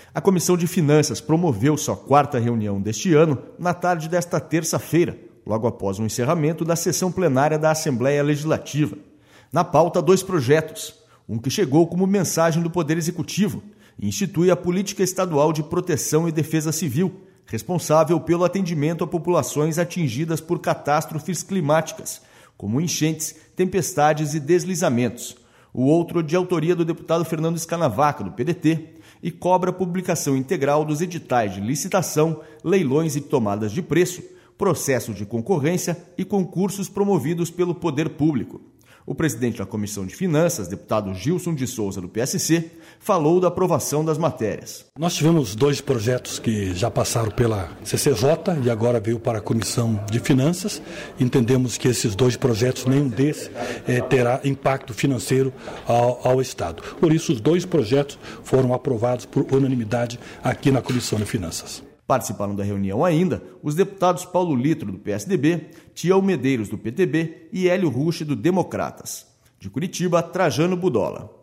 A Comissão de Finanças promoveu sua quarta reunião deste ano na tarde desta terça-feira, logo após o encerramento da sessão plenária da Assembleia Legislativa. Na pauta, 2 projetos. Um que chegou como mensagem do Poder Executivo e institui a Política Estadual de Proteção e Defesa Civil, responsável pelo atendimento a populações atingidas por catástrofes climáticas, como enchentes, tempestades e deslizamentos. O outro, de autoria do deputado Fernando Scanavaca, do PDT, e cobra a publicação integral dos editais de licitação, leilões e tomadas de preço, processos de concorrência e concursos promovidos pelo Poder Público. O presidente da Comissão de Finanças, deputado Gilson de Souza, do PSC, falou da aprovação das matérias. Nós tivemos 2 projetos que já passaram pela CCJ e agora veio para a Comissão de Finanças. Entendemos que esses 2 projetos, nenhum desses terá impacto financeiro ao Estado. Por isso, os 2 projetos foram aprovados por unanimidade aqui na Comissão de Finanças. Participaram da reunião ainda os deputados Paulo Litro, do PSDB, Tião Medeiros, do PTB e Hélio Rusch, do Democratas. De Curitiba, Trajano Budola.